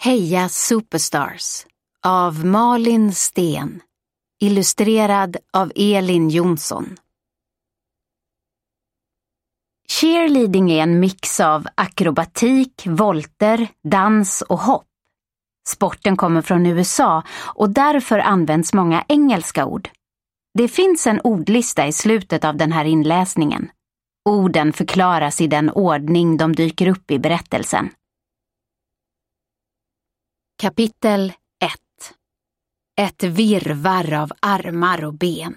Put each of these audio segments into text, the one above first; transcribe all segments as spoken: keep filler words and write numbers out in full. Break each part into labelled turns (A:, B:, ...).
A: Heja Superstars av Malin Sten, illustrerad av Elin Jonsson. Cheerleading är en mix av akrobatik, volter, dans och hopp. Sporten kommer från U S A och därför används många engelska ord. Det finns en ordlista i slutet av den här inläsningen. Orden förklaras i den ordning de dyker upp i berättelsen. Kapitel ett. Ett virrvarr av armar och ben.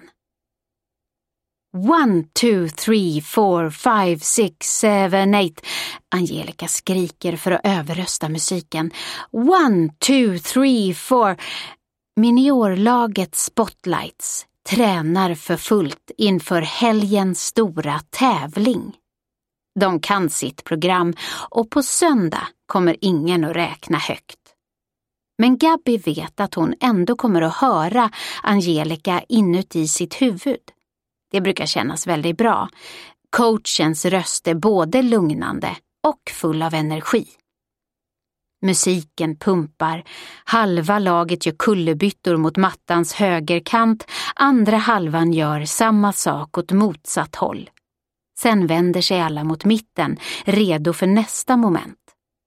A: One, two, three, four, five, six, seven, eight. Angelica skriker för att överrösta musiken. One, two, three, four. Miniorlaget Spotlights tränar för fullt inför helgens stora tävling. De kan sitt program och på söndag kommer ingen att räkna högt. Men Gabby vet att hon ändå kommer att höra Angelica inuti sitt huvud. Det brukar kännas väldigt bra. Coachens röst är både lugnande och full av energi. Musiken pumpar, halva laget gör kullerbyttor mot mattans högerkant, andra halvan gör samma sak åt motsatt håll. Sen vänder sig alla mot mitten, redo för nästa moment.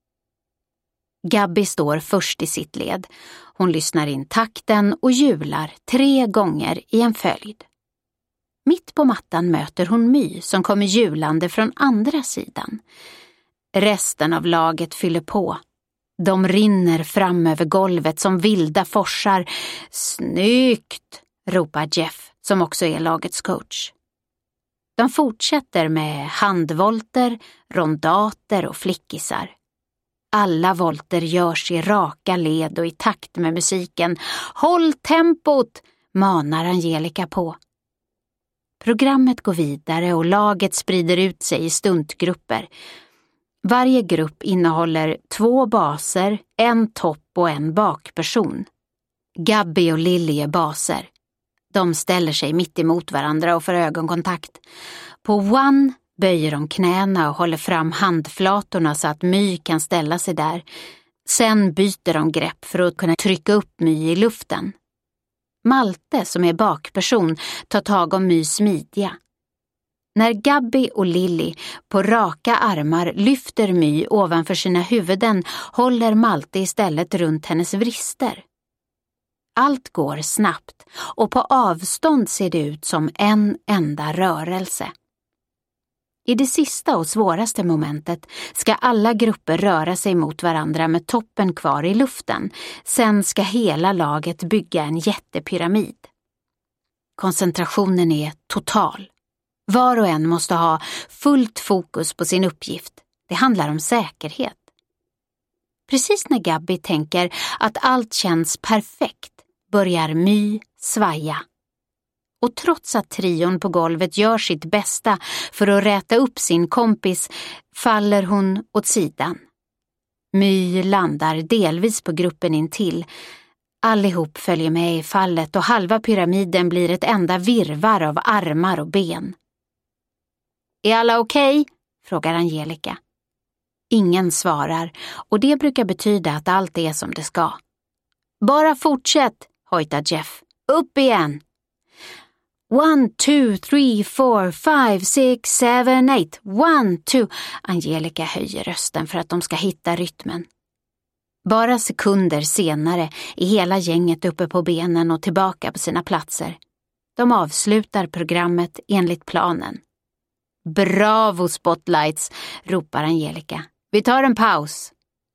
A: Gabby står först i sitt led. Hon lyssnar in takten och hjular tre gånger i en följd. Mitt på mattan möter hon My som kommer hjulande från andra sidan. Resten av laget fyller på. De rinner fram över golvet som vilda forsar. Snyggt, ropar Jeff som också är lagets coach. De fortsätter med handvolter, rondater och flickisar. Alla volter görs i raka led och i takt med musiken. Håll tempot, manar Angelica på. Programmet går vidare och laget sprider ut sig i stuntgrupper. Varje grupp innehåller två baser, en topp och en bakperson. Gabby och Lily är baser. De ställer sig mitt emot varandra och får ögonkontakt. På One böjer de knäna och håller fram handflatorna så att My kan ställa sig där. Sen byter de grepp för att kunna trycka upp My i luften. Malte, som är bakperson, tar tag om Mys midja. När Gabby och Lily på raka armar lyfter My ovanför sina huvuden håller Malte istället runt hennes vrister. Allt går snabbt och på avstånd ser det ut som en enda rörelse. I det sista och svåraste momentet ska alla grupper röra sig mot varandra med toppen kvar i luften. Sen ska hela laget bygga en jättepyramid. Koncentrationen är total. Var och en måste ha fullt fokus på sin uppgift. Det handlar om säkerhet. Precis när Gabby tänker att allt känns perfekt börjar My svaja. Och trots att trion på golvet gör sitt bästa för att räta upp sin kompis faller hon åt sidan. My landar delvis på gruppen intill. Allihop följer med i fallet och halva pyramiden blir ett enda virrvarr av armar och ben. Är alla okej? Frågar Angelica. Ingen svarar och det brukar betyda att allt är som det ska. Bara fortsätt, hojtar Jeff. Upp igen! One, two, three, four, five, six, seven, eight. One, two. Angelica höjer rösten för att de ska hitta rytmen. Bara sekunder senare är hela gänget uppe på benen och tillbaka på sina platser. De avslutar programmet enligt planen. Bravo Spotlights, ropar Angelica. Vi tar en paus.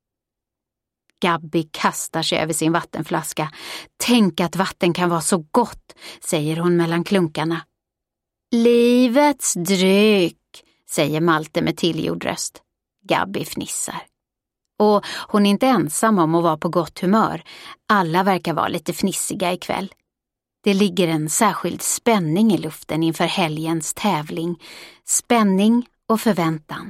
A: Gabby kastar sig över sin vattenflaska. Tänk att vatten kan vara så gott, säger hon mellan klunkarna. Livets dryck, säger Malte med tillgjord röst. Gabby fnissar. Och hon är inte ensam om att vara på gott humör. Alla verkar vara lite fnissiga ikväll. Det ligger en särskild spänning i luften inför helgens tävling. Spänning och förväntan.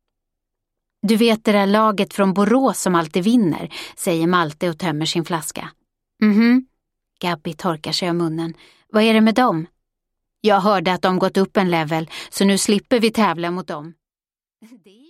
A: Du vet det där laget från Borås som alltid vinner, säger Malte och tömmer sin flaska. Mhm. Gabby torkar sig om munnen. Vad är det med dem? Jag hörde att de gått upp en level, så nu slipper vi tävla mot dem. Det